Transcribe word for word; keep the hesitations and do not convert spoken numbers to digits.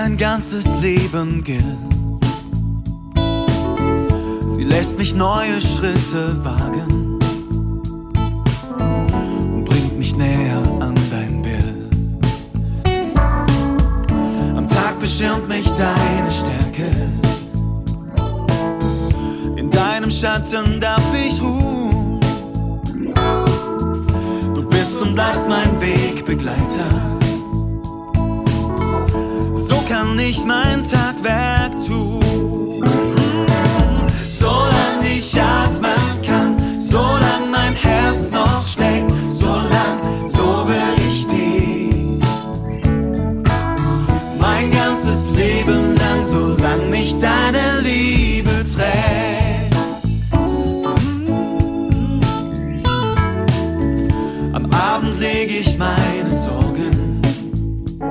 mein ganzes Leben gilt. Sie lässt mich neue Schritte wagen und bringt mich näher an dein Bild. Am Tag beschirmt mich deine Stärke, in deinem Schatten darf ich ruhen. Du bist und bleibst mein Wegbegleiter, so kann ich mein Tagwerk tun. Solange ich atmen kann, solange mein Herz noch schlägt, solange lobe ich dich. Mein ganzes Leben